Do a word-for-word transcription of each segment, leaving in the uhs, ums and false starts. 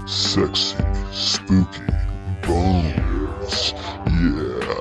sexy, spooky bones. Yeah.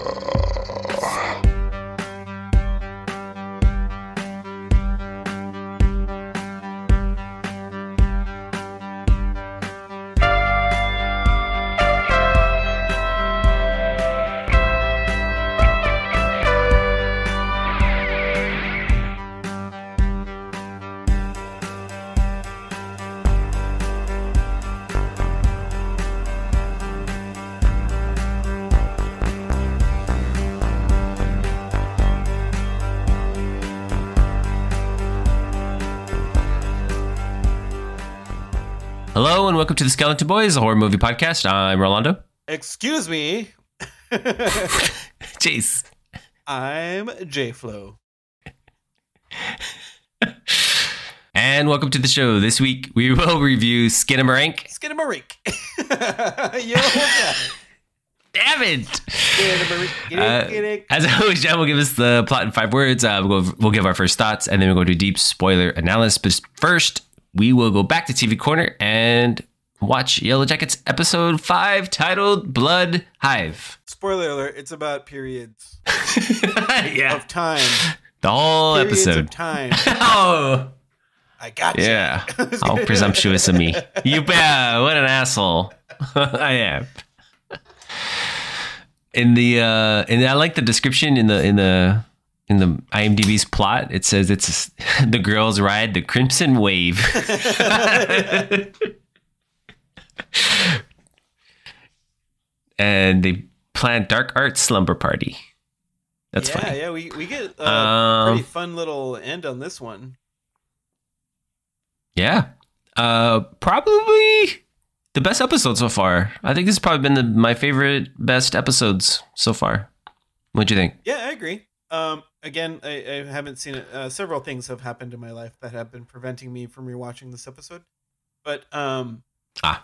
Hello and welcome to the Skeleton Boys, a horror movie podcast. I'm Rolando. Excuse me. Jeez. I'm J-Flo. And welcome to the show. This week we will review Skinamarink. Skinamarink. You know what? Damn it. Skinamarink. Get Uh, it, get it. As always, John will give us the plot in five words. Uh, we'll, go, we'll give our first thoughts, and then we'll go to deep spoiler analysis. But first, we will go back to T V Corner and watch Yellow Jackets episode five titled Blood Hive. Spoiler alert, it's about periods Yeah. of time. The whole Periods episode. of time. Oh, I got you. yeah. How presumptuous of me. You bet. What an asshole. I am. In the uh and I like the description in the in the in the IMDb's plot. It says it's the girls ride the Crimson Wave. And they plan dark art slumber party. That's yeah, funny. Yeah, we, we get a Um, pretty fun little end on this one. Yeah. Uh, probably the best episode so far. I think this has probably been the, my favorite, best episodes so far. What'd you think? Yeah, I agree. Um, again, I, I haven't seen it. Uh, several things have happened in my life that have been preventing me from rewatching this episode. But um, Ah,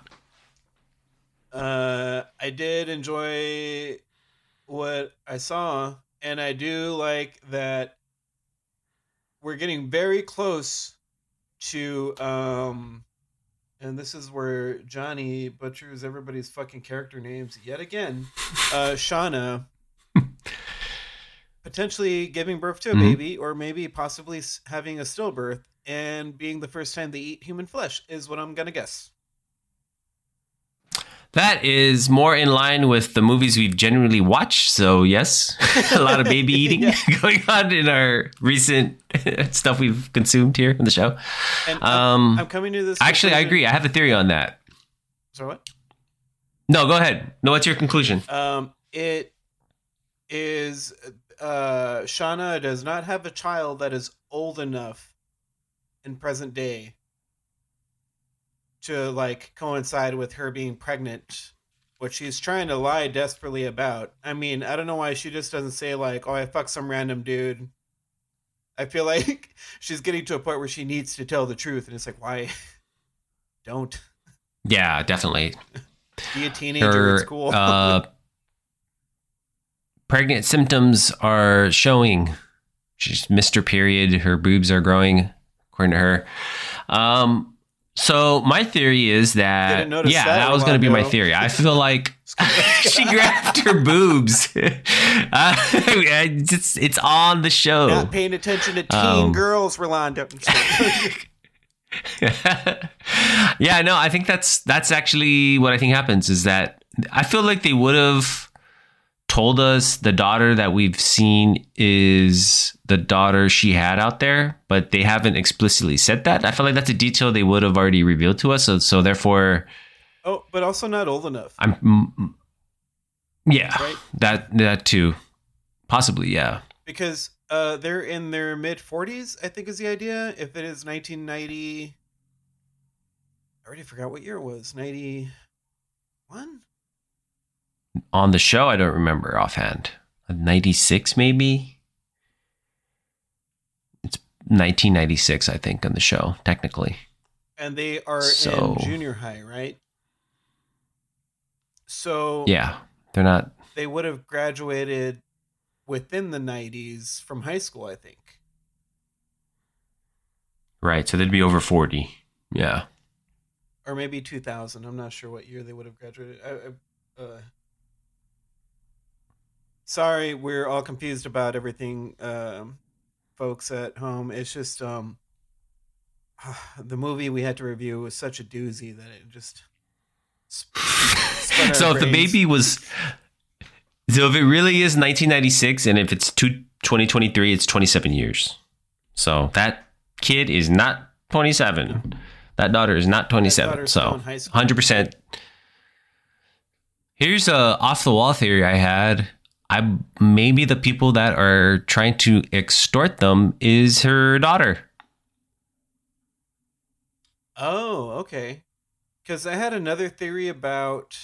uh, I did enjoy what I saw, and I do like that we're getting very close to um, and this is where Johnny butchers everybody's fucking character names yet again. Uh, Shauna potentially giving birth to a Mhm. baby, or maybe possibly s- having a stillbirth, and being the first time they eat human flesh is what I'm gonna guess. that is more in line with the movies we've generally watched. So yes, a lot of baby eating Yeah. going on in our recent stuff we've consumed here in the show. And Um, I'm, I'm coming to this. Actually, I conclusion- agree. I have a theory on that. Sorry, what? No, go ahead. No, what's your conclusion? Um, it is uh, Shauna does not have a child that is old enough in present day to like coincide with her being pregnant, what she's trying to lie desperately about. I mean, I don't know why she just doesn't say like, "Oh, I fucked some random dude." I feel like she's getting to a point where she needs to tell the truth, and it's like, why? Don't Yeah, definitely. be a teenager. Her It's cool. uh, pregnant symptoms are showing. She's missed her period. Her boobs are growing, according to her. Um, so my theory is that, Didn't notice yeah, that that a was while going to be my ago. theory. I feel like she grabbed her boobs. uh, it's, it's on the show. Not paying attention to teen Um, girls, Rolando. Yeah, no, I think that's that's actually what I think happens is that I feel like they would have told us the daughter that we've seen is the daughter she had out there, but they haven't explicitly said that. I feel like that's a detail they would have already revealed to us. So, so therefore, Oh, but also not old enough. I'm, mm, yeah, Right. that that too, possibly, yeah. Because uh, they're in their mid forties, I think is the idea. If it is nineteen ninety, I already forgot what year it was. ninety-one? On the show, I don't remember offhand. ninety-six, maybe. It's nineteen ninety-six, I think, on the show, technically. And they are So- in junior high, right? So Yeah, they're not. they would have graduated within the nineties from high school, I think. Right, so they'd be over forty. Yeah. or maybe two thousand. I'm not sure what year they would have graduated. I, I, uh, sorry, we're all confused about everything, um, folks at home. It's just um, the movie we had to review was such a doozy that it just. Sp- so if the brains. baby was, so if it really is nineteen ninety-six, and if it's two, twenty twenty-three, it's twenty-seven years. So that kid is not twenty-seven. That daughter is not twenty-seven. So one hundred percent. Here's a off the wall theory I had. I maybe the people that are trying to extort them is her daughter. Oh, okay. Because I had another theory about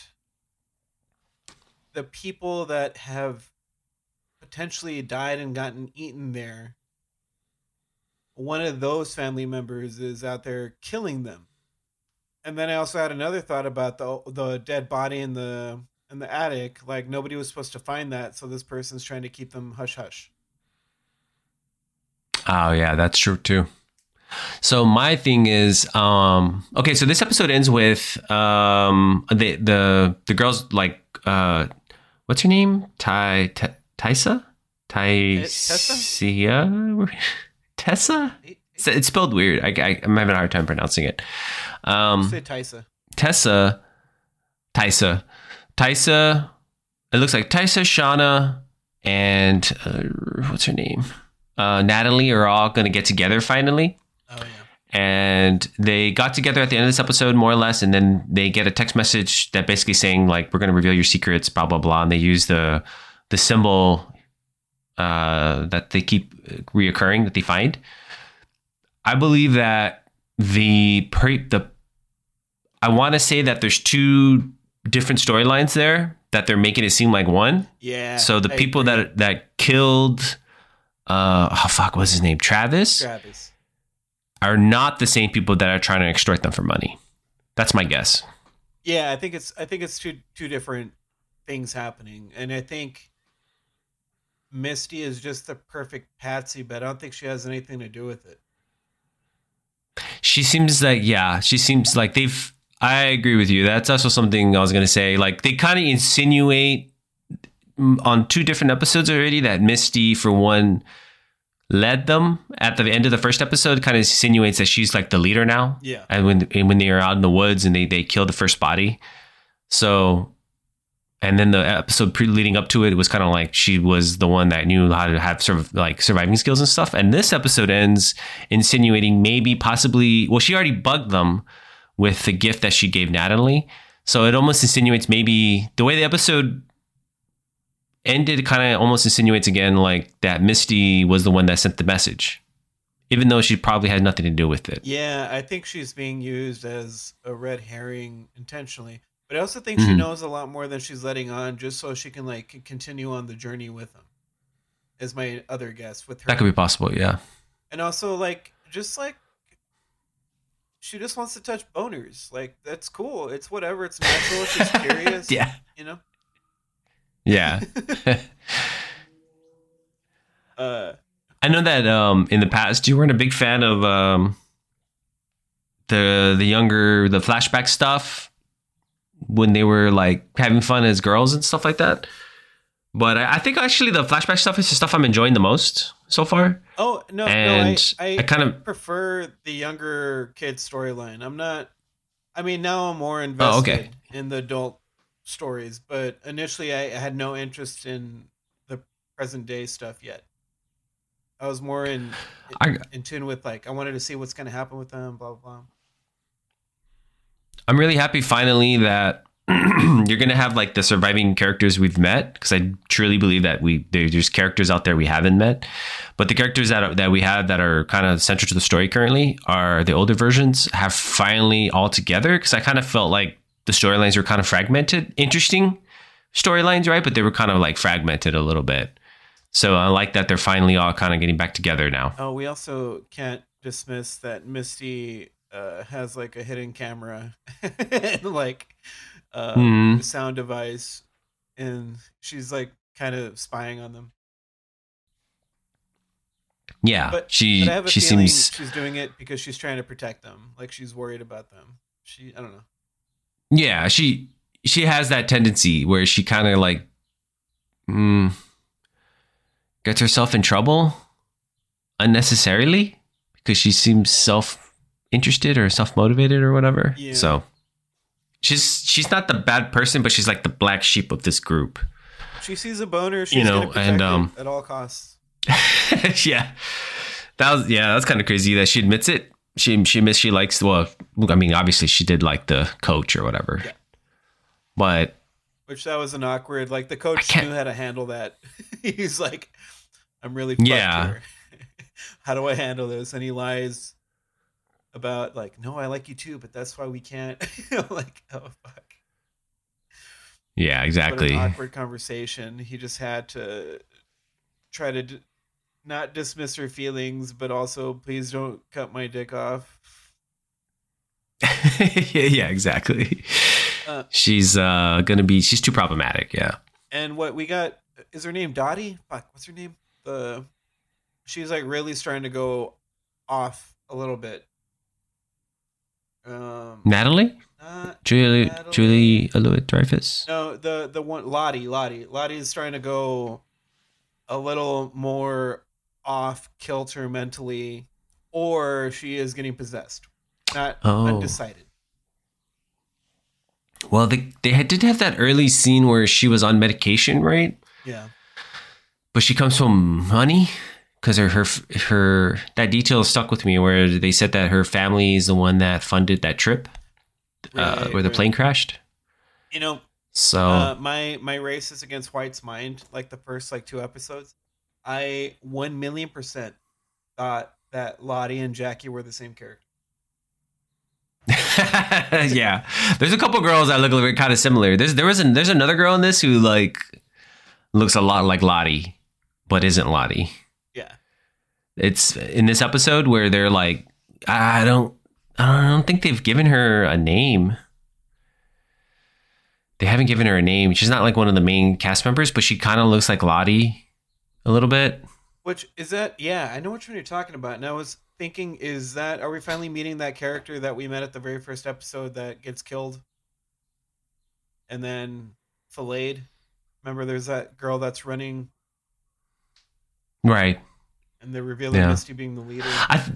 the people that have potentially died and gotten eaten there. One of those family members is out there killing them. And then I also had another thought about the the dead body in the in the attic. Like nobody was supposed to find that, so this person's trying to keep them hush hush. Oh yeah, that's true too. So my thing is, um, okay, so this episode ends with um, the the the girl's like, uh, what's her name? Ty Ty Tysa? Tysia? Tessa? It's, it's spelled weird. I, I, I'm having a hard time pronouncing it. Um, Say Tysa. Tessa. Tysa. Tysa. It looks like Tysa, Shauna, and uh, what's her name? Uh, Natalie are all going to get together finally. Oh, yeah. And they got together at the end of this episode, more or less, and then they get a text message that basically saying, like, we're going to reveal your secrets, blah, blah, blah. And they use the the symbol uh, that they keep reoccurring, that they find. I believe that the... Pre- the I want to say that there's two different storylines there, that they're making it seem like one. Yeah. So the I people agree. that that killed... Uh, oh, fuck, what's his name? Travis? Travis. Are not the same people that are trying to extort them for money. That's my guess. Yeah, I think it's I think it's two two different things happening, and I think Misty is just the perfect patsy, but I don't think she has anything to do with it. She seems like, yeah, she seems like they've, I agree with you. That's also something I was going to say. Like they kind of insinuate on two different episodes already that Misty, for one, led them at the end of the first episode, kind of insinuates that she's like the leader now. Yeah. And when and when they are out in the woods and they, they kill the first body. So, and then the episode pre leading up to it, it was kind of like she was the one that knew how to have sort of like surviving skills and stuff. And this episode ends insinuating maybe possibly, well, she already bugged them with the gift that she gave Natalie. So it almost insinuates maybe the way the episode ended kind of almost insinuates again like that Misty was the one that sent the message, even though she probably had nothing to do with it. Yeah, I think she's being used as a red herring intentionally, but I also think Mm-hmm. she knows a lot more than she's letting on, just so she can like continue on the journey with him. Is my other guess with her. That could be possible, yeah. And also like just like she just wants to touch boners. Like that's cool. It's whatever. It's natural. She's curious. Yeah. You know. Yeah. uh, I know that um, in the past you weren't a big fan of um, the the younger, the flashback stuff when they were like having fun as girls and stuff like that. But I, I think actually the flashback stuff is the stuff I'm enjoying the most so far. oh no, And no, I, I, I kind of- prefer the younger kid storyline. I'm not. I mean, now I'm more invested Oh, okay. in the adult stories, but initially I, I had no interest in the present day stuff yet. I was more in in, I, in tune with like I wanted to see what's going to happen with them. Blah blah blah. I'm really happy finally that you're going to have like the surviving characters we've met, because I truly believe that we there's characters out there we haven't met, but the characters that are, that we have that are kind of central to the story currently are the older versions have finally all together, because I kind of felt like the storylines were kind of fragmented, interesting storylines, right? But they were kind of like fragmented a little bit. So I like that they're finally all kind of getting back together now. Oh, we also can't dismiss that Misty uh, has like a hidden camera and like uh, Mhm. sound device, and she's like kind of spying on them. Yeah, But, she but I have a she feeling seems she's doing it because she's trying to protect them. Like she's worried about them. She, I don't know. Yeah, she she has that tendency where she kind of like mm, gets herself in trouble unnecessarily because she seems self interested or self motivated or whatever. Yeah. So she's she's not the bad person, but she's like the black sheep of this group. She sees a boner, she's You know, gonna protect and, it um, at all costs. Yeah, that was yeah, that's kind of crazy that she admits it. She she admits she likes well, I mean, obviously she did like the coach or whatever, Yeah. but Which that was an awkward. Like the coach can't- knew how to handle that. He's like, "I'm really fucked Yeah. here. How do I handle this?" And he lies about like, "No, I like you too, but that's why we can't." I'm like, oh fuck. yeah, What exactly. an awkward conversation. He just had to try to d- not dismiss her feelings, but also please don't cut my dick off. yeah, yeah, exactly. Uh, she's uh gonna be she's too problematic. Yeah. And what we got is her name Dottie? Fuck, what's her name? The she's like really starting to go off a little bit. Um, Natalie, not, Julie, Natalie. Julie Louis Dreyfus. no, the the one Lottie, Lottie, Lottie's trying to go a little more off kilter mentally, or she is getting possessed. Not Oh. undecided. Well, they they had, did have that early scene where she was on medication, right? Yeah, But she comes from money because her her her that detail stuck with me where they said that her family is the one that funded that trip uh, Right, where the right. plane crashed. you know, So uh, my my race is against White's mind. Like the first like two episodes, I one million percent thought that Lottie and Jackie were the same character. yeah, there's a couple girls that look kind of similar. There's there was an, there's another girl in this who like looks a lot like Lottie, but isn't Lottie. Yeah, It's in this episode where they're like, I don't, I don't think they've given her a name. They haven't given her a name. She's not like one of the main cast members, but she kind of looks like Lottie a little bit. which is that? Yeah, I know which one you're talking about. And I was thinking, is that are we finally meeting that character that we met at the very first episode that gets killed and then filleted? Remember, there's that girl that's running, Right. and they're revealing Yeah. Misty being the leader. I. Th-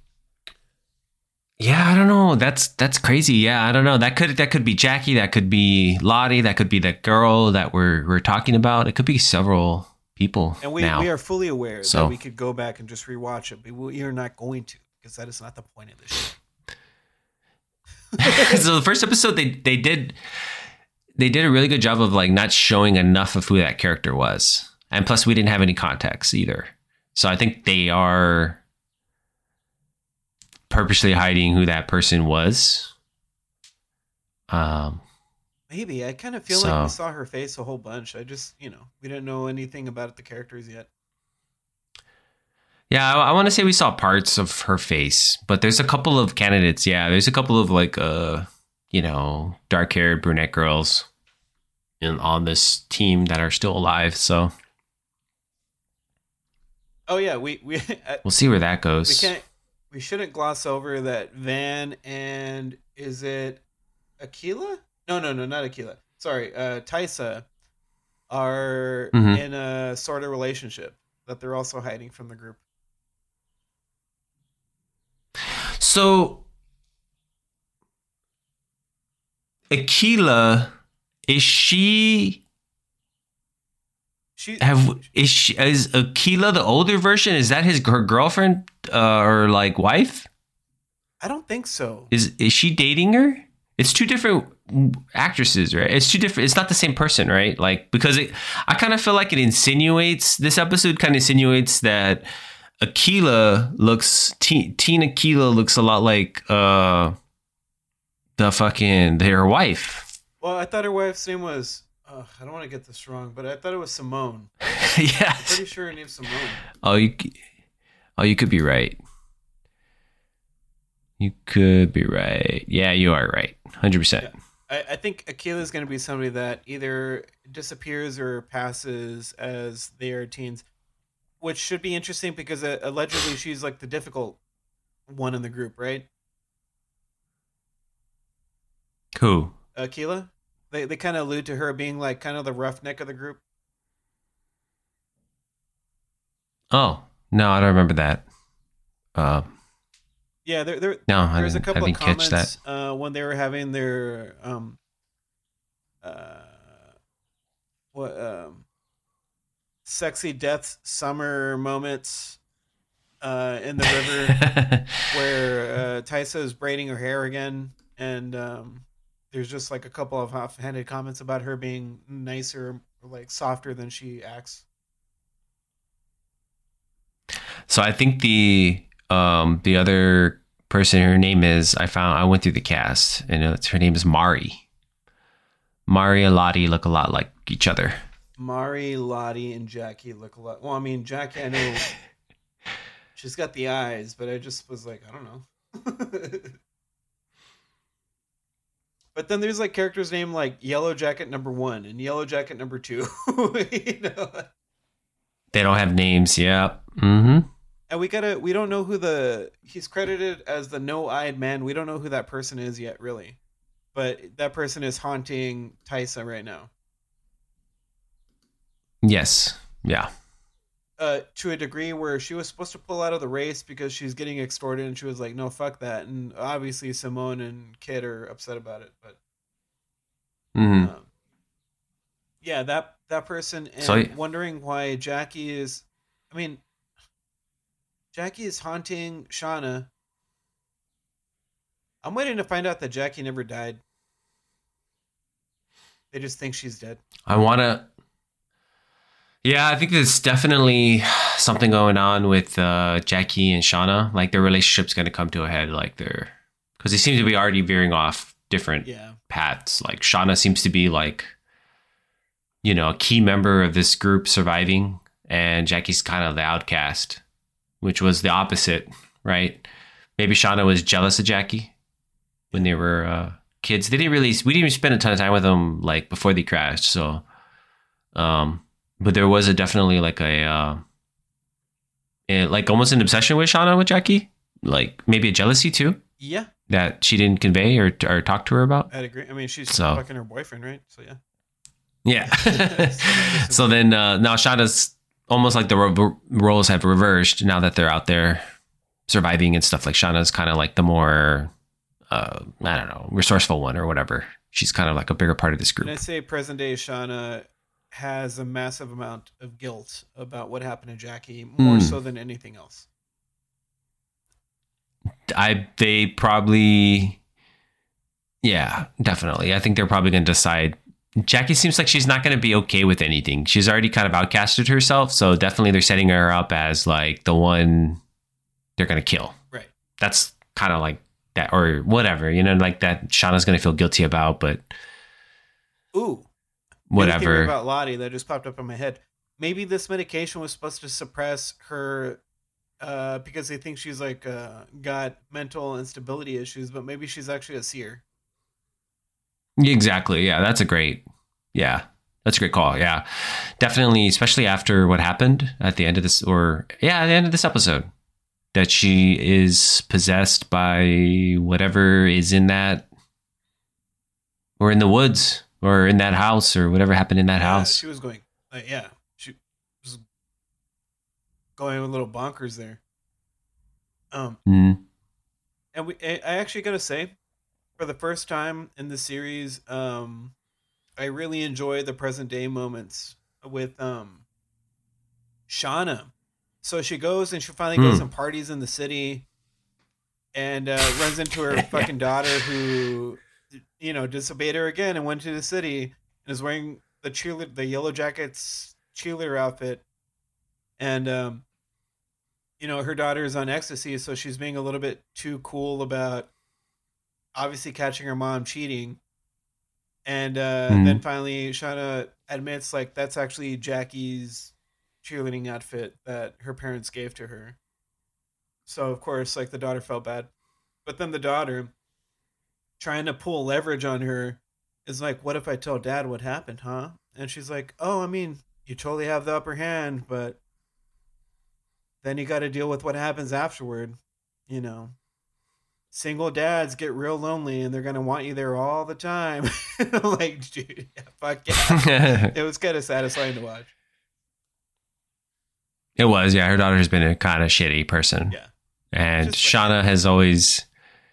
yeah, I don't know. That's that's crazy. Yeah, I don't know. That could that could be Jackie. That could be Lottie. That could be that girl that we're we're talking about. It could be several people And we, now. we are fully aware So- that we could go back and just rewatch it, but we are not going to because that is not the point of this show. So the first episode they they did they did a really good job of like not showing enough of who that character was, and plus we didn't have any context either. So I think they are purposely hiding who that person was. Um, Maybe. I kind of feel like we So- saw her face a whole bunch. I just, you know, we didn't know anything about the characters yet. yeah, I, I want to say we saw parts of her face, but there's a couple of candidates. Yeah, there's a couple of like uh, you know, dark-haired brunette girls in on this team that are still alive. So Oh yeah, we we uh, we'll see where that we goes. can't we shouldn't gloss over that Van and is it Aquila? No, no, no, not Aquila. Sorry, uh Tysa are Mhm. in a sort of relationship that they're also hiding from the group. So, Aquila, is she She have is she is Aquila the older version? Is that his her girlfriend uh, or like wife? I don't think so. Is is she dating her? It's two different actresses, right? It's two different. It's not the same person, right? Like because it, I kind of feel like it insinuates this episode kind of insinuates that Aquila looks Teen, Teen Aquila looks a lot like uh the fucking their wife. Well, I thought her wife's name was uh, I don't want to get this wrong, but I thought it was Simone. Yeah. Pretty sure her name's Simone. Oh, you, oh, you could be right. You could be right. Yeah, you are right. one hundred percent. I, I think Aquila is going to be somebody that either disappears or passes as they are teens, which should be interesting because uh, allegedly she's like the difficult one in the group, right? Who? Akila. They they kind of allude to her being like kind of the roughneck of the group. Oh no, I don't remember that. Uh, Yeah, there there no, I there's a didn't, I couple of didn't catch comments that. uh, when they were having their um uh what um sexy death summer moments uh in the river where uh, Taisa is braiding her hair again, and um, there's just like a couple of offhanded comments about her being nicer, like softer than she acts. So I think the um the other person, her name is, I found I went through the cast, and it's, her name is Mari. Mari and Lottie look a lot like each other. Mari, Lottie, and Jackie look a lot. Well, I mean, Jackie, I know she's got the eyes, but I just was like, I don't know. But then there's like characters named like Yellow Jacket number one and Yellow Jacket number two. You know? They don't have names. Yeah. Mm-hmm. And we gotta we don't know who the he's credited as the no-eyed man. We don't know who that person is yet, really. But that person is haunting Taisa right now. Yes. Yeah. Uh, to a degree where she was supposed to pull out of the race because she's getting extorted, and she was like, no, fuck that. And obviously Simone and Kid are upset about it. But Mm-hmm. um, yeah, that that person, and So- wondering why Jackie is I mean Jackie is haunting Shauna. I'm waiting to find out that Jackie never died. They just think she's dead. I want to. Yeah, I think there's definitely something going on with uh, Jackie and Shauna. Like their relationship's going to come to a head. Like they're, because they seem to be already veering off different Yeah. paths. Like Shauna seems to be like, you know, a key member of this group surviving, and Jackie's kind of the outcast, which was the opposite, right? Maybe Shauna was jealous of Jackie when they were uh, kids. They didn't really, we didn't even spend a ton of time with them like before they crashed. So, um, but there was a definitely like a, uh, a like almost an obsession with Shauna with Jackie, like maybe a jealousy too Yeah, that she didn't convey or or talk to her about. I'd agree. I mean, she's So- fucking her boyfriend, right? So yeah. Yeah. So then uh, now Shauna's almost like the ro- roles have reversed now that they're out there surviving and stuff. Like Shauna's kind of like the more, uh, I don't know, resourceful one or whatever. She's kind of like a bigger part of this And I group. say present day Shauna has a massive amount of guilt about what happened to Jackie, more Hmm. so than anything else. I they probably, yeah, definitely. I think they're probably going to decide. Jackie seems like she's not going to be okay with anything. She's already kind of outcasted herself, so definitely they're setting her up as like the one they're going to kill. Right. That's kind of like that, or whatever, you know, like that. Shauna's going to feel guilty about, but Ooh. New theory whatever. about Lottie that just popped up in my head. Maybe this medication was supposed to suppress her uh, because they think she's like uh, got mental instability issues, but maybe she's actually a seer. Exactly. Yeah, that's a great. Yeah, that's a great call. Yeah, definitely, especially after what happened at the end of this, or yeah, at the end of this episode, that she is possessed by whatever is in that, or in the woods, or in that house, or whatever happened in that Yeah, house. she was going, uh, yeah, she was going a little bonkers there. Um, Mm. and we, I I actually gotta say, for the first time in the series, um, I really enjoy the present day moments with um, Shauna. So she goes and she finally goes Hmm. and parties in the city, and uh, runs into her fucking daughter who, you know, disobeyed her again and went to the city and is wearing the cheerleader, the Yellow Jackets cheerleader outfit, and um, you know, her daughter is on ecstasy, so she's being a little bit too cool about obviously catching her mom cheating. And uh, Mhm. then finally, Shauna admits like that's actually Jackie's cheerleading outfit that her parents gave to her. So of course, like the daughter felt bad, but then the daughter, trying to pull leverage on her, is like, "What if I tell Dad what happened, huh?" And she's like, "Oh, I mean, you totally have the upper hand, but then you got to deal with what happens afterward, you know." single dads get real lonely and they're gonna want you there all the time. Like, dude, yeah, fuck yeah. It was kind of satisfying to watch. It was, yeah. Her daughter has been a kind of shitty person. Yeah. And Just Shauna like, has always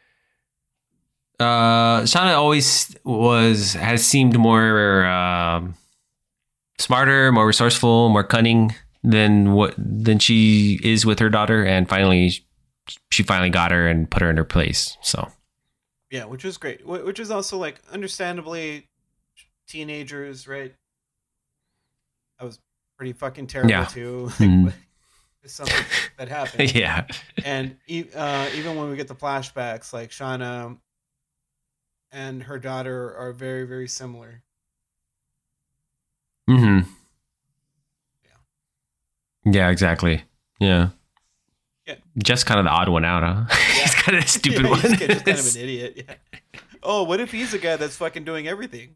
uh Shauna always was has seemed more um smarter, more resourceful, more cunning than what than she is with her daughter, and finally she finally got her and put her in her place. So yeah, which was great. Which is also like understandably teenagers, right? I was pretty fucking terrible yeah. too. Like, mm. Something that happened. Yeah. And uh, even when we get the flashbacks, like Shauna and her daughter are very, very similar. Mm-hmm. Yeah. Yeah, exactly. Yeah. Yeah. Just kind of the odd one out, huh? Yeah. He's kind of a stupid yeah, one. He's just kind of an idiot. Yeah. Oh, what if he's a guy that's fucking doing everything?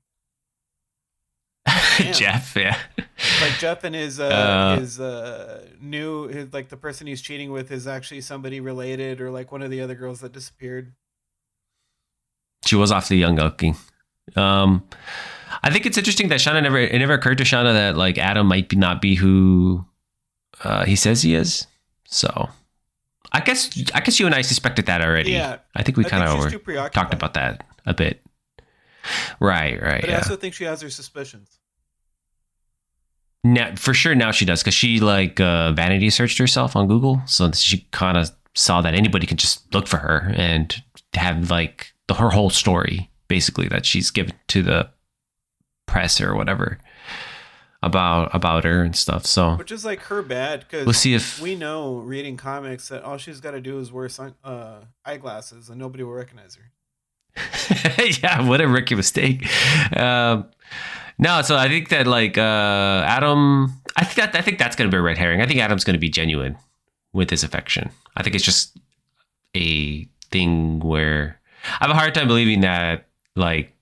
Jeff, yeah. Like Jeff and his uh, uh, his uh, new his, like the person he's cheating with is actually somebody related, or like one of the other girls that disappeared. She was awfully young looking. Um, I think it's interesting that Shauna never it never occurred to Shauna that like Adam might be, not be who uh, he says he is. So I guess I guess you and I suspected that already. Yeah, I think we kind of talked about that a bit. Right, right. But yeah. I also think she has her suspicions. Now, for sure now she does, because she like uh, vanity searched herself on Google, so she kind of saw that anybody can just look for her and have like the, her whole story basically that she's given to the press or whatever about about her and stuff. So which is like her bad, because we'll see if we know reading comics that all she's got to do is wear sun, uh, eyeglasses and nobody will recognize her. Yeah, what a rookie mistake. Um, No, so I think that like uh, Adam, I think that I think that's going to be a red herring. I think Adam's going to be genuine with his affection. I think it's just a thing where I have a hard time believing that like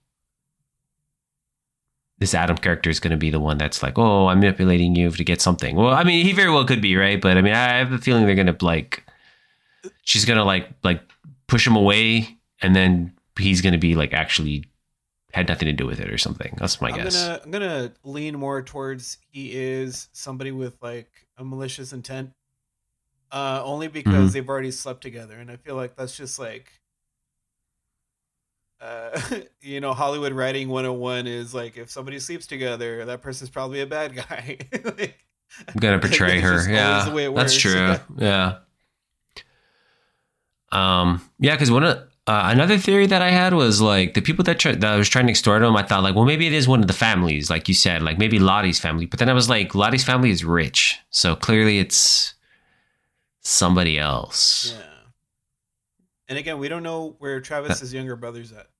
this Adam character is going to be the one that's like, oh, I'm manipulating you to get something. Well, I mean, he very well could be, right? But I mean, I have a feeling they're going to like, she's going to like like push him away, and then he's going to be like actually had nothing to do with it or something. That's my I'm guess. Gonna, I'm gonna lean more towards he is somebody with like a malicious intent, uh, only because mm-hmm. they've already slept together, and I feel like that's just like, uh, you know, Hollywood writing one oh one is like, if somebody sleeps together, that person's probably a bad guy. Like, I'm gonna portray her. Yeah, the way it that's works. True. Yeah. Um. Yeah, because one of Uh, another theory that I had was like the people that, try, that I was trying to extort him. I thought like, well, maybe it is one of the families, like you said, like maybe Lottie's family. But then I was like, Lottie's family is rich, so clearly it's somebody else. Yeah. And again, we don't know where Travis's uh, younger brother's at.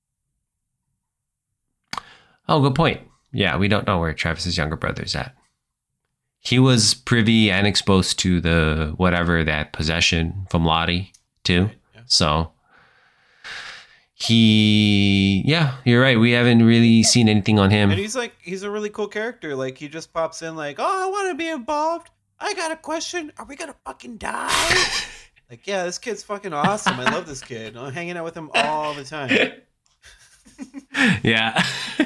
Oh, good point. Yeah, we don't know where Travis's younger brother's at. He was privy and exposed to the whatever that possession from Lottie too. Right, yeah. So. He, yeah, you're right. We haven't really seen anything on him. And he's like, he's a really cool character. Like, he just pops in like, oh, I want to be involved. I got a question. Are we going to fucking die? Like, yeah, this kid's fucking awesome. I love this kid. I'm hanging out with him all the time. Yeah.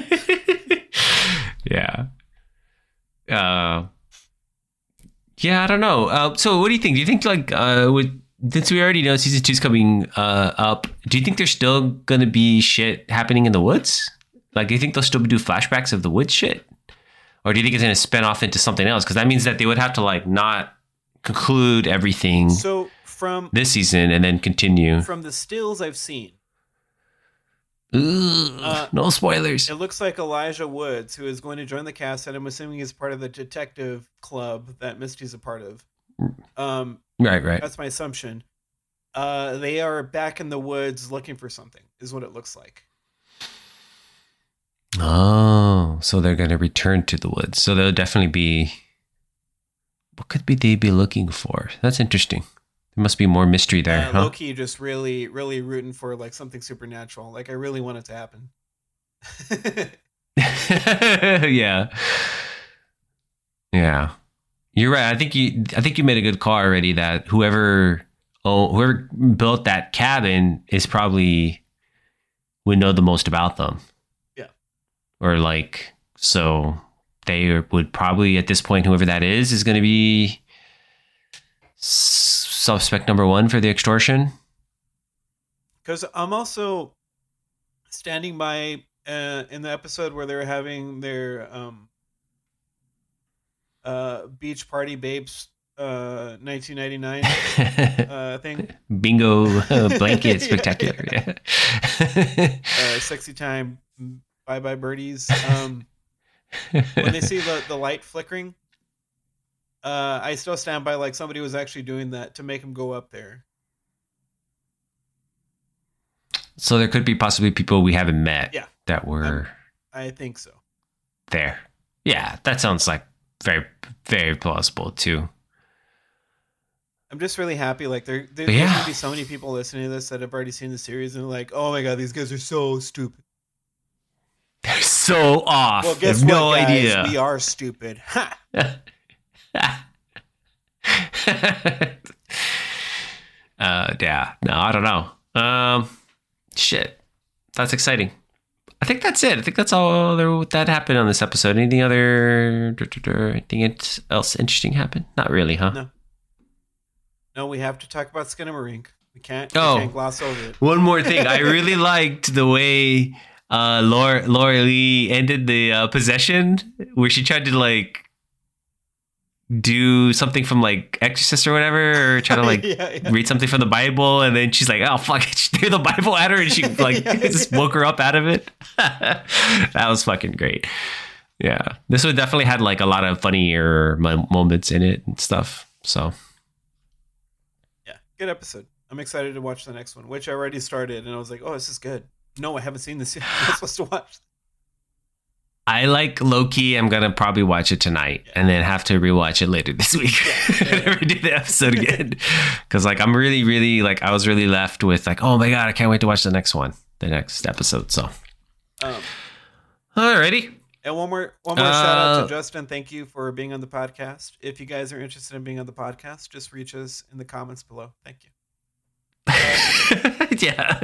Yeah. Uh, yeah, I don't know. Uh, so what do you think? Do you think like, uh, would, since we already know season two's coming uh, up, do you think there's still going to be shit happening in the woods? Like, do you think they'll still do flashbacks of the woods shit? Or do you think it's going to spin off into something else? Because that means that they would have to, like, not conclude everything so from this season and then continue. From the stills I've seen. Ugh, uh, no spoilers. It looks like Elijah Woods, who is going to join the cast, and I'm assuming he's part of the detective club that Misty's a part of. Um, right, right. That's my assumption. Uh, they are back in the woods looking for something, is what it looks like. Oh, so they're going to return to the woods. So they'll definitely be... What could be they be looking for? That's interesting. There must be more mystery there, uh, huh? Low-key just really, really rooting for like something supernatural. Like, I really want it to happen. Yeah. Yeah. You're right. I think you I think you made a good call already that whoever oh, whoever built that cabin is probably would know the most about them. Yeah. Or like, so they would probably at this point, whoever that is, is going to be suspect number one for the extortion. Because I'm also standing by uh, in the episode where they're having their um, uh, beach party babes uh, nineteen ninety-nine uh, thing. Bingo uh, blanket spectacular. Yeah. uh, sexy time. Bye bye birdies. Um, when they see the, the light flickering, uh, I still stand by like somebody was actually doing that to make him go up there. So there could be possibly people we haven't met Yeah. that were I think so. there. Yeah, that sounds like very, very plausible too. I'm just really happy. Like there, there Yeah. there's gonna be so many people listening to this that have already seen the series and like, oh my god, these guys are so stupid. They're so off. Well, I guess have what, no guys? idea. We are stupid. Ha! uh, yeah. No, I don't know. Um, shit. That's exciting. I think that's it. I think that's all there that happened on this episode. Anything other? Anything else interesting happened? Not really, huh? No. No, we have to talk about Skinamarink. We can't. Oh. We can't gloss over it. One more thing. I really liked the way uh, Laura, Laura Lee ended the uh, possession, where she tried to like do something from like Exorcist or whatever, or try to like Yeah, yeah. read something from the Bible, and then she's like, "Oh fuck it!" She threw the Bible at her, and she like Yeah, just yeah. woke her up out of it. That was fucking great. Yeah, this one definitely had like a lot of funnier mo- moments in it and stuff. So Yeah, good episode. I'm excited to watch the next one, which I already started, and I was like, oh, this is good. No, I haven't seen this yet. I'm supposed to watch. I like Loki. I'm gonna probably watch it tonight, Yeah. and then have to rewatch it later this week. Yeah, yeah. Never do the episode again, because like I'm really, really like I was really left with like, oh my god, I can't wait to watch the next one, the next episode. So, Um, alrighty. and one more, one more shout out Uh, to Justin. Thank you for being on the podcast. If you guys are interested in being on the podcast, just reach us in the comments below. Thank you. Yeah.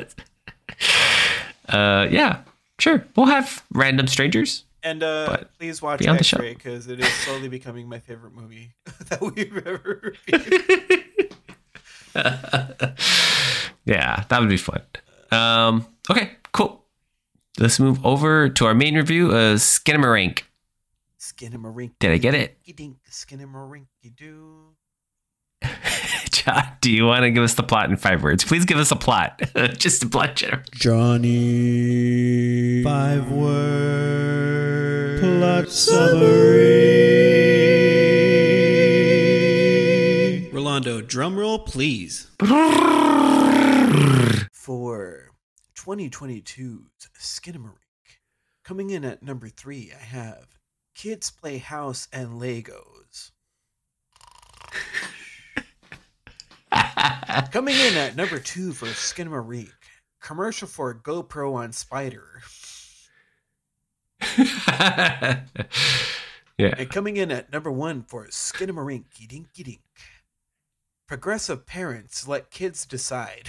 Uh, yeah. Sure. We'll have random strangers. And uh, But please watch be on the show. X-Ray because it is slowly becoming my favorite movie that we've ever reviewed. Yeah, that would be fun. Um, okay, cool. Let's move over to our main review of Skinamarink. Skinamarink. Did I get it? Dink, Skinamarink, doo. John, do you want to give us the plot in five words? Please give us a plot. Just a plot general. Johnny. Five word plot summary. Rolando, drum roll, please. For twenty twenty-two's Skinamarink, coming in at number three, I have Kids Play House and Legos. Coming in at number two for Skinamarink, commercial for GoPro on Spider. Yeah. And coming in at number one for Skinamarink, Dinky Dink. Progressive parents let kids decide.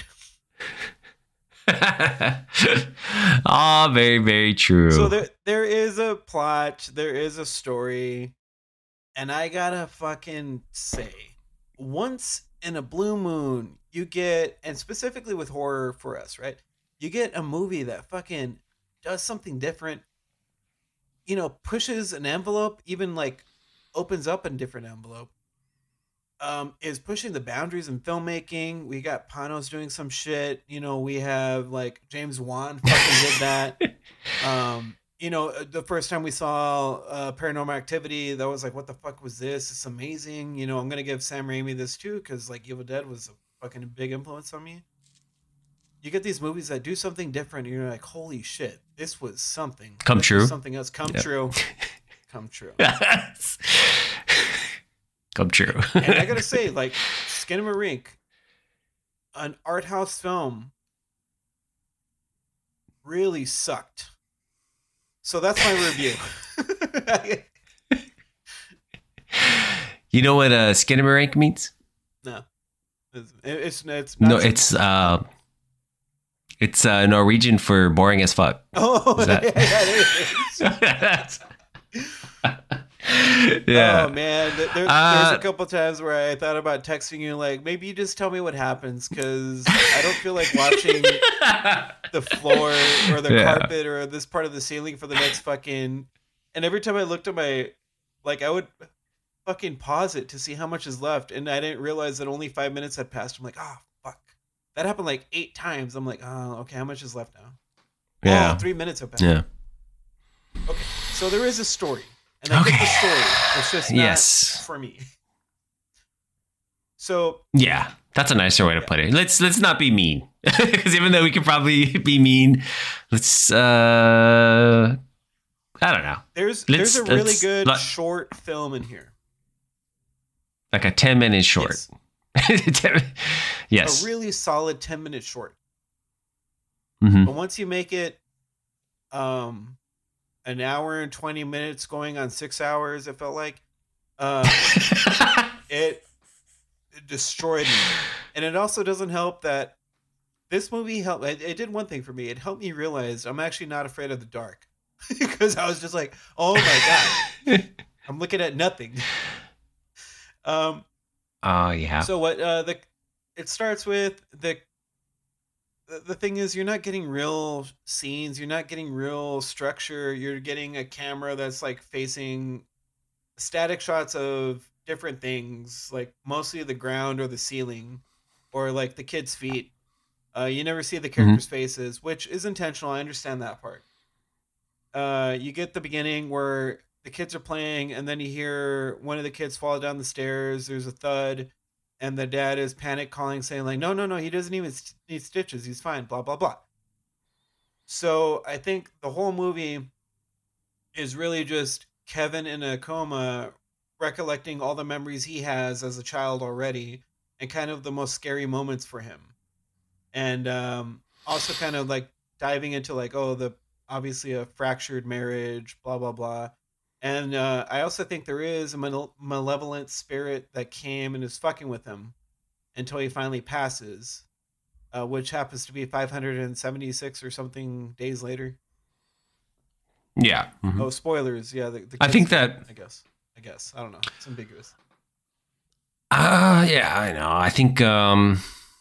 Oh, very, very true. So there, there is a plot, there is a story, and I gotta fucking say, once in a blue moon, you get, and specifically with horror for us, right? You get a movie that fucking does something different, you know, pushes an envelope, even like opens up a different envelope, um, is pushing the boundaries in filmmaking. We got Panos doing some shit. You know, we have like James Wan fucking did that. Um, you know, the first time we saw uh, Paranormal Activity, that was like, what the fuck was this? It's amazing. You know, I'm going to give Sam Raimi this too, because like Evil Dead was a fucking big influence on me. You get these movies that do something different, and you're like, holy shit, this was something. Come This true. was something else. Come Yep. true. Come true. Come true. And I gotta say, like, Skinamarink, an art house film, really sucked. So that's my review. You know what uh, Skinamarink means? No. It's it's, it's not No, it's uh, it's uh, Norwegian for boring as fuck. oh is that- yeah, it is. Yeah. Oh man, There- there's, Uh, there's a couple times where I thought about texting you, like maybe you just tell me what happens because I don't feel like watching the floor or the Yeah. carpet or this part of the ceiling for the next fucking. And every time I looked at my, like I would fucking pause it to see how much is left, and I didn't realize that only five minutes had passed. I'm like, oh fuck, that happened like eight times. I'm like, oh okay, how much is left now? Yeah. Oh, three minutes have passed. Yeah. Okay, so there is a story, and I get the Okay. story. It's just not Yes. for me. So Yeah, that's a nicer way to put it. Let's let's not be mean, because even though we could probably be mean, let's. uh I don't know, there's Let's- there's a really let's good let- short film in here. like a ten minute short. Yes. Yes. A really solid ten minute short. Mhm. But once you make it um an hour and twenty minutes going on six hours, it felt like uh, it destroyed me. And it also doesn't help that this movie helped. It, it did one thing for me. It helped me realize I'm actually not afraid of the dark because I was just like, oh my God, I'm looking at nothing. Um, Oh yeah. so what uh, the it starts with the the the thing is you're not getting real scenes, you're not getting real structure, you're getting a camera that's like facing static shots of different things, like mostly the ground or the ceiling or like the kids' feet. Uh, you never see the characters' faces, which is intentional. I understand that part. Uh, you get the beginning where the kids are playing, and then you hear one of the kids fall down the stairs. There's a thud, and the dad is panic calling, saying like, "No, no, no, he doesn't even st- need stitches. He's fine." Blah blah blah. So I think the whole movie is really just Kevin in a coma, recollecting all the memories he has as a child already, and kind of the most scary moments for him, and um, also kind of like diving into like, oh, the obviously a fractured marriage, blah blah blah. And uh, I also think there is a male- malevolent spirit that came and is fucking with him until he finally passes, uh, which happens to be five hundred seventy-six or something days later. Yeah. Mhm. Oh, spoilers! Yeah, the, the I kids- think that- I guess. I guess I don't know. It's ambiguous. Uh yeah, I know. I think um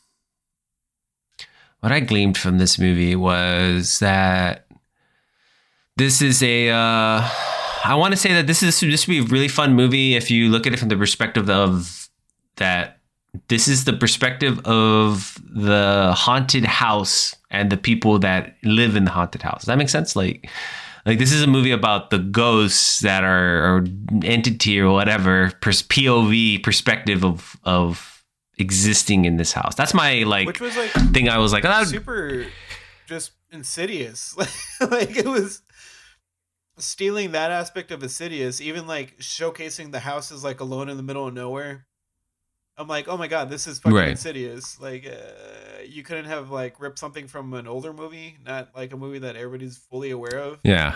what I gleaned from this movie was that this is a uh I want to say that this is this would be a really fun movie if you look at it from the perspective of that this is the perspective of the haunted house and the people that live in the haunted house. Does that make sense? Like Like this is a movie about the ghosts that are or entity or whatever pers- P O V perspective of of existing in this house. That's my like Which was like thing. I was like, oh, that would- super just insidious. Like it was stealing that aspect of Insidious, even like showcasing the house as like alone in the middle of nowhere. I'm like, oh my God, this is fucking Right. Insidious. Like uh, you couldn't have like ripped something from an older movie, not like a movie that everybody's fully aware of. yeah,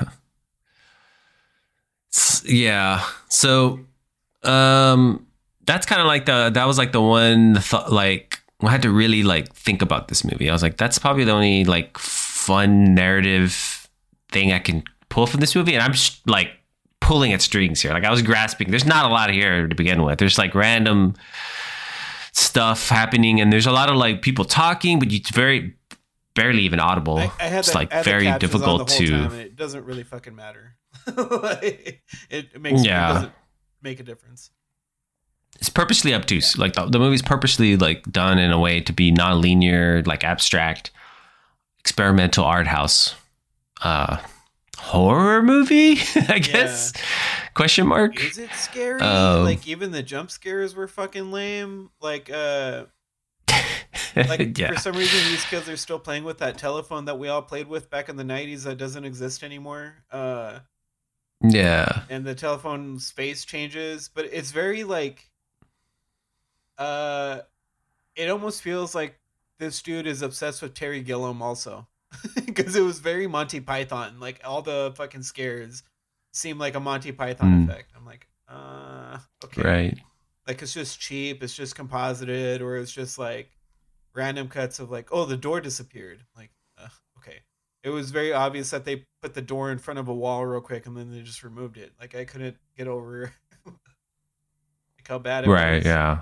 S- yeah. So, um, that's kind of like the that was like the one th- like I had to really like think about this movie. I was like, that's probably the only like fun narrative thing I can pull from this movie, and I'm just like pulling at strings here. Like I was grasping. There's not a lot here to begin with. There's like random stuff happening, and there's a lot of like people talking, but it's very barely even audible. I, I had it's the, like I had the very captions on difficult the whole to. time, and it doesn't really fucking matter. Like, it, it makes Yeah. it doesn't make a difference. It's purposely obtuse. Like the, the movie's purposely like done in a way to be non-linear, like abstract, experimental art house, uh, horror movie. I guess. Question mark. Is it scary? Um, like even the jump scares were fucking lame. Like uh like yeah. for some reason these kids are still playing with that telephone that we all played with back in the nineties that doesn't exist anymore. Uh Yeah. and the telephone's face changes, but it's very like uh it almost feels like this dude is obsessed with Terry Gilliam also. Because it was very Monty Python. Like all the fucking scares seem like a Monty Python Mm. effect. I'm like, uh okay. Right. Like it's just cheap, it's just composited, or it's just like random cuts of like, oh, the door disappeared. Like, uh, okay. It was very obvious that they put the door in front of a wall real quick and then they just removed it. Like I couldn't get over like how bad it Right, was. yeah.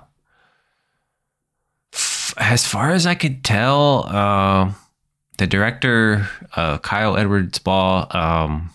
As far as I could tell, uh, the director, uh, Kyle Edwards Ball, um,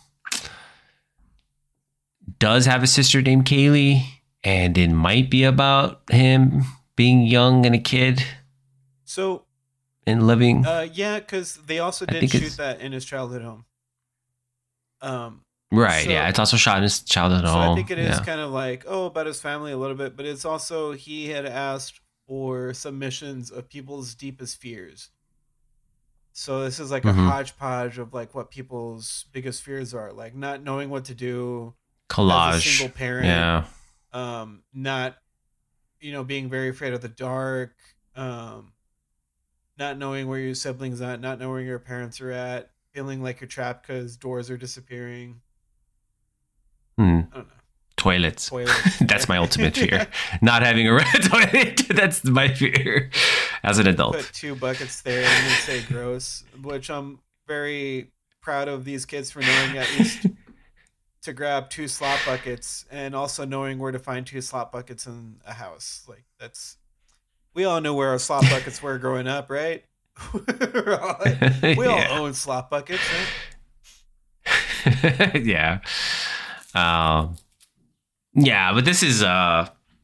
does have a sister named Kaylee, and it might be about him being young and a kid So, and living. uh, yeah, because they also I did think shoot it's- that in his childhood home. Um, right, so- yeah. It's also shot in his childhood so home. I think it is yeah. kind of like, oh, about his family a little bit, but it's also he had asked for submissions of people's deepest fears. So this is like Mhm. a hodgepodge of like what people's biggest fears are, like not knowing what to do as a Collage. single parent, Yeah. um, not, you know, being very afraid of the dark, um, not knowing where your siblings are at, not knowing where your parents are at, feeling like you're trapped because doors are disappearing. Hmm. I don't know. Toilets. Toilets. That's my ultimate fear. Not having a red toilet. That's my fear as an adult. Put two buckets there and then say gross, which I'm very proud of these kids for knowing at least to grab two slop buckets and also knowing where to find two slop buckets in a house. Like that's, we all know where our slop buckets were growing up, right? We're all like- we all Yeah. own slop buckets, right? yeah. Um, yeah, but this is uh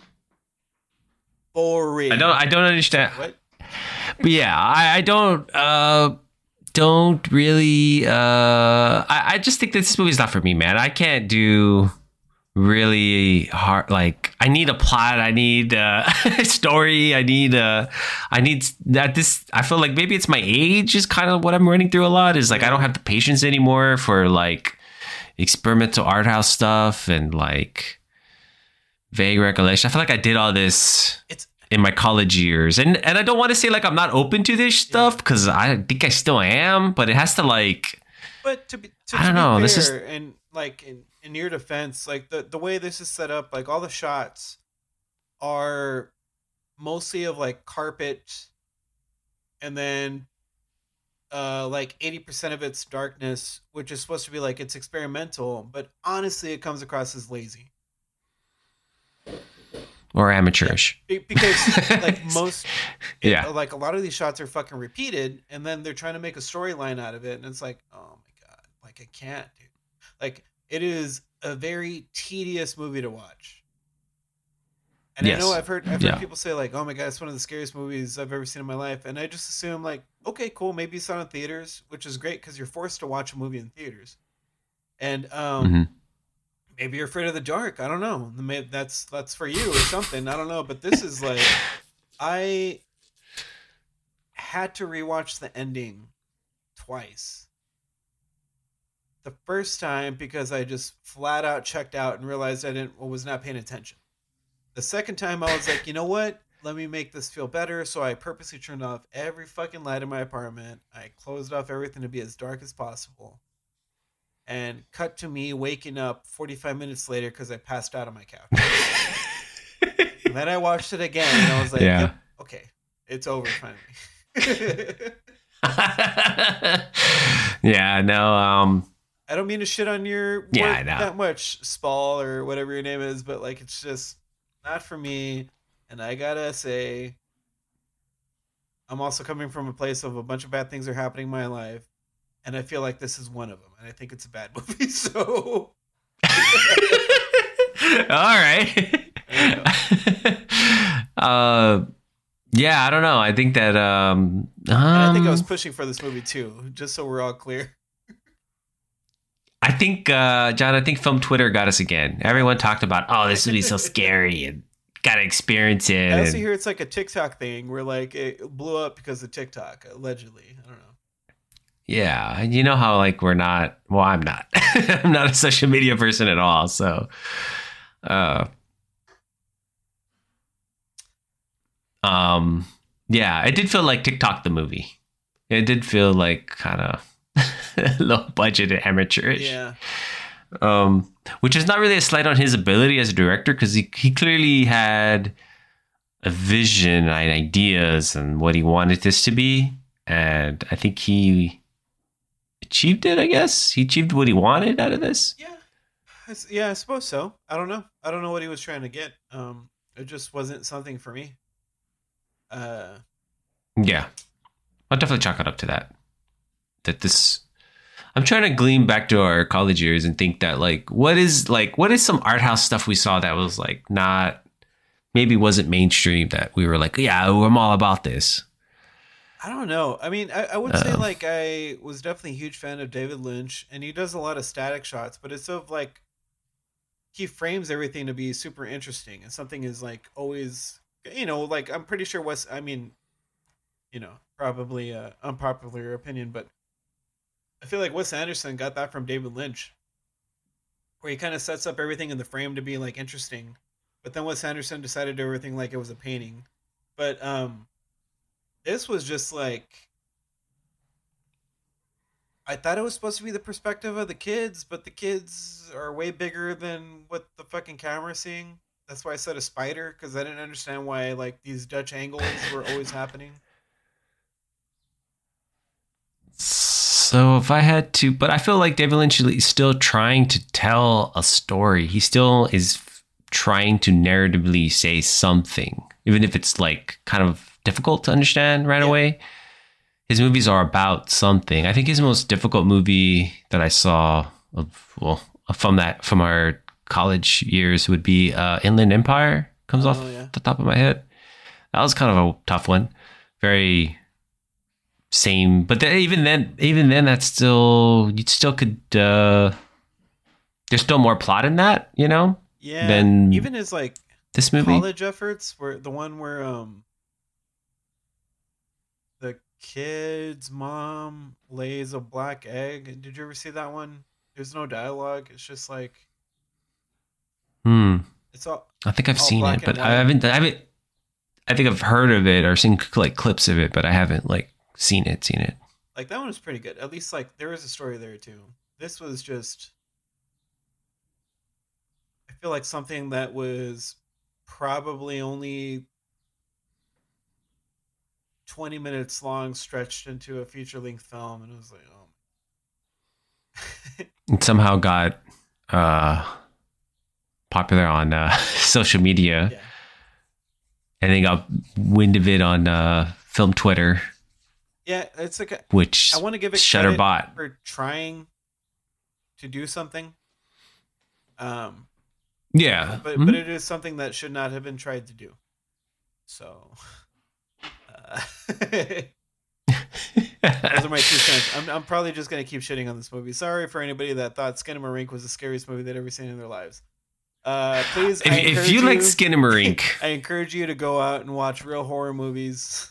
Boring. I don't I don't understand. What? But yeah, I, I don't uh don't really uh I, I just think this movie's not for me, man. I can't do really hard, like I need a plot, I need uh, a story, I need uh I need that this I feel like maybe it's my age is kind of what I'm running through a lot, is like I don't have the patience anymore for like experimental art house stuff and like vague recollection. I feel like I did all this It's in my college years, and and I don't want to say like I'm not open to this stuff, because I think I still am, but it has to like But to be, to, I don't to be know, fair, this is- and like in, in your defense, like the, the way this is set up, like all the shots are mostly of like carpet, and then uh like eighty percent of it's darkness, which is supposed to be like it's experimental, but honestly it comes across as lazy. or amateurish. Be- because like most Yeah. like a lot of these shots are fucking repeated, and then they're trying to make a storyline out of it, and it's like, oh my god, like I can't, dude. Like it is a very tedious movie to watch. And Yes. I know I've heard I've Yeah. heard people say like, oh my god, it's one of the scariest movies I've ever seen in my life, and I just assume like, okay, cool, maybe it's not in theaters, which is great because you're forced to watch a movie in theaters, and um. Mhm. Maybe you're afraid of the dark. I don't know. Maybe that's that's for you or something. I don't know. But this is like, I had to rewatch the ending twice. The first time because I just flat out checked out and realized I didn't was not paying attention. The second time I was like, you know what? Let me make this feel better. So I purposely turned off every fucking light in my apartment. I closed off everything to be as dark as possible. And cut to me waking up forty-five minutes later because I passed out on my couch. And then I watched it again and I was like, Yeah. yep, okay, it's over finally. yeah, no, um I don't mean to shit on your work Yeah, I know. that much, Spall or whatever your name is, but like it's just not for me. And I gotta say, I'm also coming from a place of a bunch of bad things are happening in my life, and I feel like this is one of them. And I think it's a bad movie. So, all right. uh yeah, I don't know. I think that um, um and I think I was pushing for this movie too, just so we're all clear. I think uh John, I think film Twitter got us again. Everyone talked about, oh, this movie's so scary and gotta experience it. I also and- hear it's like a TikTok thing where like it blew up because of TikTok, allegedly. I don't know. Yeah, you know how like we're not. Well, I'm not. I'm not a social media person at all. So, uh, um, yeah, it did feel like TikTok the movie. It did feel like kind of low budget and amateurish. Yeah. Um, which is not really a slight on his ability as a director, because he, he clearly had a vision and ideas and what he wanted this to be. And I think he achieved it, I guess. He achieved what he wanted out of this. Yeah. I s- Yeah, I suppose so. I don't know. I don't know what he was trying to get. Um, it just wasn't something for me. Uh, Yeah. I'll definitely chalk it up to that. That this... I'm trying to glean back to our college years and think that, like, what is, like, what is some art house stuff we saw that was, like, not... maybe wasn't mainstream that we were like, yeah, I'm all about this. I don't know. I mean, I, I would say Um, like I was definitely a huge fan of David Lynch, and he does a lot of static shots, but it's sort of like he frames everything to be super interesting, and something is like always, you know, like I'm pretty sure Wes. I mean, you know, probably a unpopular opinion, but I feel like Wes Anderson got that from David Lynch, where he kind of sets up everything in the frame to be like interesting, but then Wes Anderson decided to do everything like it was a painting. But um, this was just like I thought it was supposed to be the perspective of the kids, but the kids are way bigger than what the fucking camera's seeing. That's why I said a spider, because I didn't understand why like these Dutch angles were always happening. So if I had to, but I feel like David Lynch is still trying to tell a story. He still is f- trying to narratively say something, even if it's like kind of difficult to understand right Yeah. away. His movies are about something. I think his most difficult movie that I saw, of, well, from that from our college years would be uh, Inland Empire. Comes Oh, off yeah. the top of my head. That was kind of a tough one. Very same, but then, even then, even then, that's still you still could. Uh, there's still more plot in that, you know. Yeah, Then even his like This movie. college efforts were the one where um the kid's mom lays a black egg. Did you ever see that one? There's no dialogue. It's just like Hmm. it's all I think I've all seen black it, but and I white. haven't. I haven't. I think I've heard of it or seen like clips of it, but I haven't like seen it. Seen it. like that one was pretty good. At least like there was a story there too. This was just I feel like something that was probably only twenty minutes long stretched into a feature length film, and it was like, oh. It somehow got uh, popular on uh, social media, Yeah. and they got wind of it on uh, film Twitter, Yeah, it's like a, which I want to give it Shutterbot. credit for trying to do something. Um, Yeah, but Mhm. but it is something that should not have been tried to do. So, uh, those are my two cents. I'm I'm probably just gonna keep shitting on this movie. Sorry for anybody that thought Skinamarink was the scariest movie they'd ever seen in their lives. Uh, please, I if, if encourage you like Skinamarink, I encourage you to go out and watch real horror movies.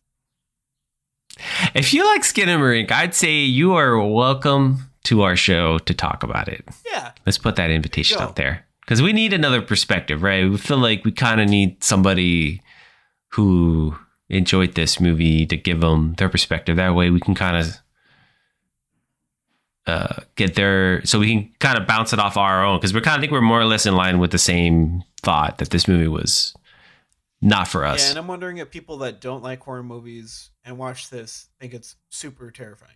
if you like Skinamarink, I'd say you are welcome to our show to talk about it. Yeah, Let's put that invitation Go. out there, because we need another perspective, right? We feel like we kind of need somebody who enjoyed this movie to give them their perspective. That way we can kind of uh, get their, so we can kind of bounce it off our own, because we kind of think we're more or less in line with the same thought that this movie was not for yeah, us. and I'm wondering if people that don't like horror movies and watch this think it's super terrifying.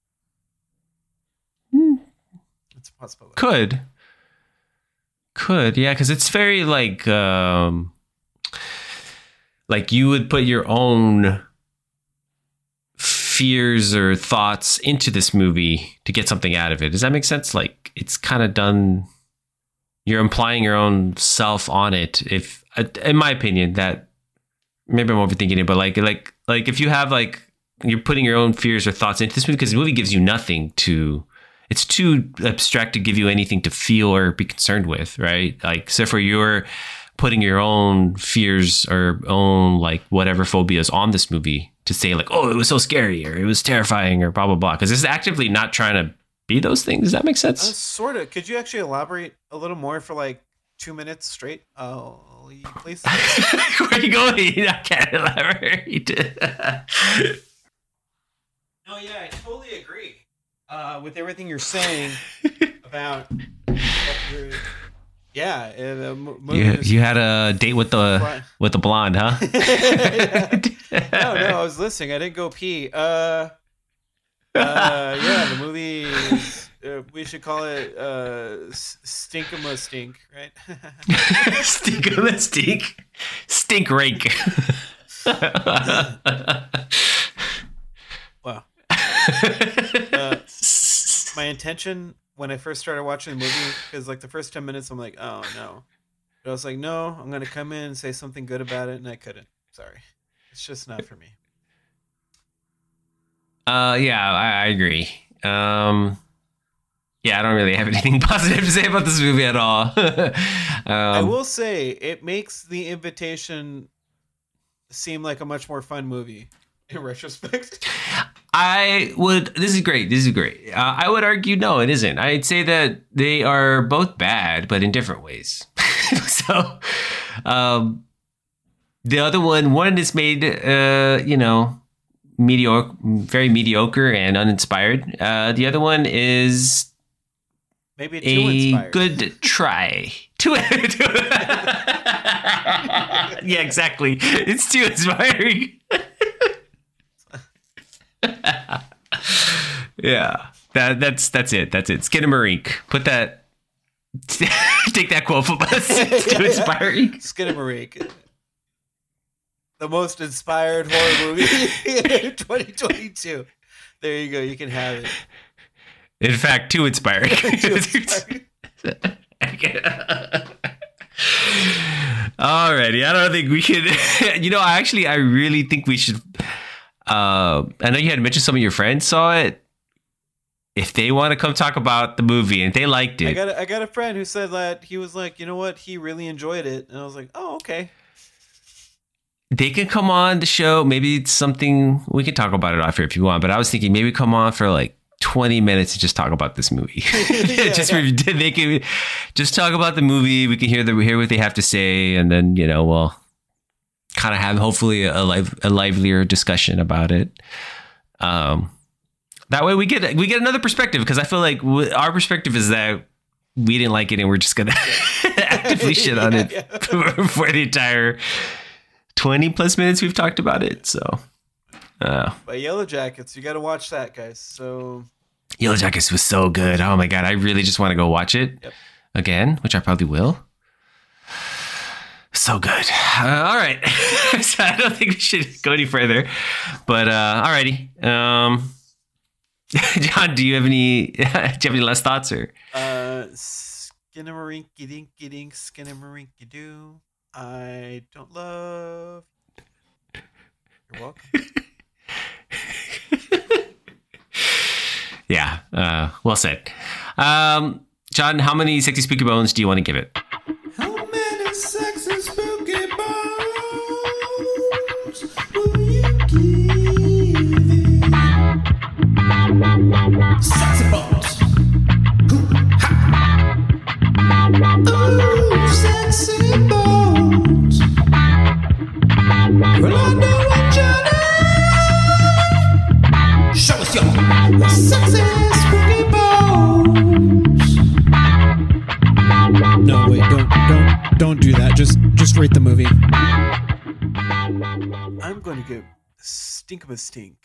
Hmm. It's a possibility. Could. Could, yeah, because it's very like, um, like you would put your own fears or thoughts into this movie to get something out of it. Does that make sense? Like it's kind of done. You're implying your own self on it. If, in my opinion, that maybe I'm overthinking it, but like, like, like if you have like you're putting your own fears or thoughts into this movie, because the movie gives you nothing to. It's too abstract to give you anything to feel or be concerned with, right? Like, so for you're putting your own fears or own like whatever phobias on this movie to say like, oh, it was so scary or it was terrifying or blah, blah, blah. Because it's actively not trying to be those things. Does that make Uh, sense? sort of. Could you actually elaborate a little more for like two minutes straight? Oh, please. Where are you going? I can't elaborate. No, yeah, I totally agree uh, with everything you're saying about You're, yeah, and the mo- movie You, is- you had a date with the Why? with the blonde, huh? no, no, I was listening. I didn't go pee. Uh, uh, yeah, the movie. Is, uh, we should call it uh, S- Stinkama Stink, right? Stink on the stink. Stink rake. Wow. Uh, my intention when I first started watching the movie, because like the first ten minutes, I'm like, oh no. But I was like, no, I'm gonna come in and say something good about it, and I couldn't. Sorry, it's just not for me. Uh, yeah, I, I agree. Um, yeah, I don't really have anything positive to say about this movie at all. um, I will say it makes The Invitation seem like a much more fun movie in retrospect. I would. This is great. This is great. Uh, I would argue no, it isn't. I'd say that they are both bad, but in different ways. so, um, the other one, one is made, uh, you know, mediocre, very mediocre and uninspired. Uh, the other one is Maybe too a inspired. good try. Too. Yeah, exactly. It's too inspiring. Yeah, that that's that's it. That's it. Skinamarink. Put that. Take that quote from us. It's too inspiring. Skinamarink. The most inspired horror movie in twenty twenty-two. There you go. You can have it. In fact, too inspiring. Too inspiring. Alrighty, I don't think we should. You know, I actually, I really think we should. Uh, I know you had mentioned some of your friends saw it. If they want to come talk about the movie and they liked I it, got a, I got a friend who said that he was like, you know what, he really enjoyed it, and I was like, oh, okay. they can come on the show. Maybe it's something we can talk about it off here if you want. But I was thinking maybe come on for like twenty minutes and just talk about this movie. Yeah, just yeah. For, they can just talk about the movie. We can hear the hear what they have to say, and then you know we'll kind of have hopefully a live a livelier discussion about it. Um, that way we get we get another perspective, because I feel like w- our perspective is that we didn't like it and we're just gonna actively shit on Yeah, it yeah. for, for the entire twenty plus minutes we've talked about it. So. Uh, But Yellow Jackets, you got to watch that, guys. So Yellow Jackets was so good. Oh my god, I really just want to go watch it Yep. again, which I probably will. So good. Uh, all right, so I don't think we should go any further. But uh, alrighty, um, John, do you have any? Do you have any last thoughts or? uh, Skinnamarink-y dinky dink, skinnamarink-y doo. I don't love. You're welcome. Yeah, uh, well said. Um, John, how many sexy spooky bones do you want to give it? How many sexy spooky bones will you give it? Sexy bones. Ooh, ha. Ooh, sexy bones. Well, I know what you need. Show us your sexy spooky bones. No, wait, don't, don't, don't do that. Just, just rate the movie. I'm going to give Stink of a Stink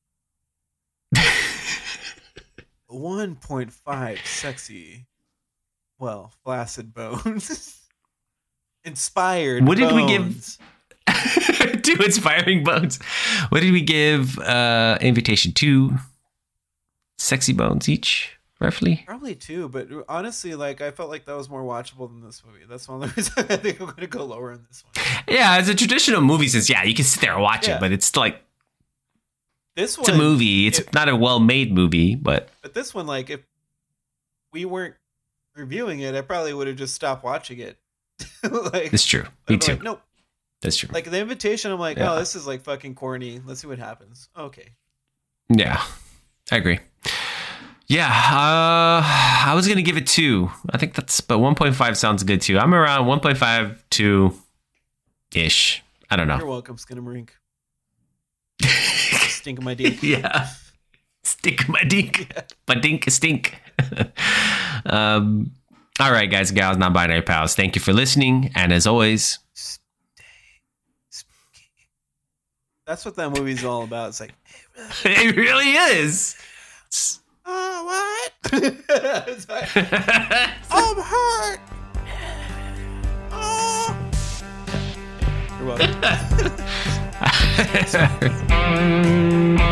one point five sexy, well, flaccid bones. Inspired What did we give- bones. Two inspiring bones. What did we give uh invitation? Two sexy bones each, roughly. Probably two, but honestly, like I felt like that was more watchable than this movie. That's one of the reasons I think I'm going to go lower on this one. Yeah, it's a traditional movie since yeah, you can sit there and watch Yeah. it, but it's like This it's one, a movie. It's it- not a well-made movie, but but this one, like if we weren't reviewing it, I probably would have just stopped watching it. Like, it's true. I'd Me be too. Like, nope. That's true. Like the invitation, I'm like, Yeah. oh, this is like fucking corny. Let's see what happens. Okay. Yeah, I agree. Yeah, uh, I was gonna give it two. I think that's, but one point five sounds good too. I'm around one point five to ish. I don't You're know. welcome, Skinnamarink. Stink of my dick. Yeah, stink my dink, my dink stink. um, All right, guys, gals, non-binary pals. Thank you for listening, and as always, That's what that movie's all about. It's like, it really is. oh, what? It's like, I'm hurt. Oh. You're welcome.